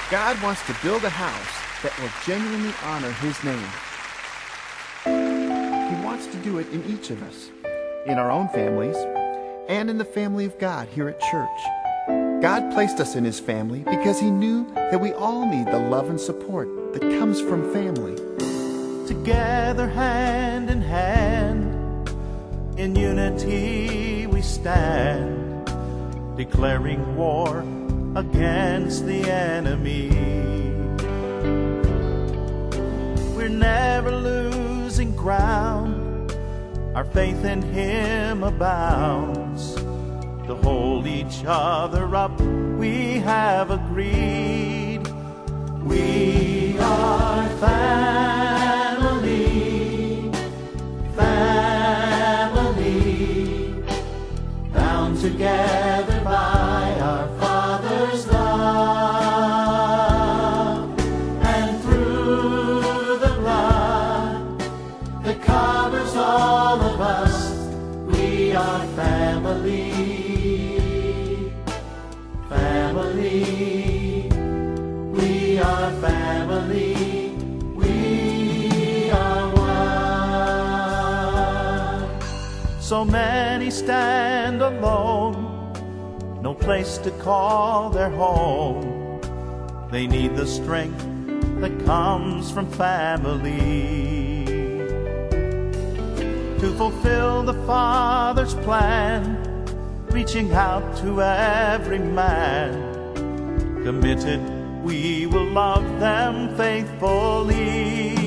God wants to build a house that will genuinely honor His name. He wants to do it in each of us, in our own families, and in the family of God here at church. God placed us in His family because He knew that we all need the love and support that comes from family. Together, hand in hand, in unity we stand, declaring war against the enemy. We're never losing ground, our faith in Him abounds. To hold each other up, we have agreed. We are family, family, bound together by our Father's love, and through the blood that covers all of us, we are family, family, we are family, we are one. So many stand alone, no place to call their home. They need the strength that comes from family to fulfill the Father's plan, reaching out to every man. Committed, we will love them faithfully.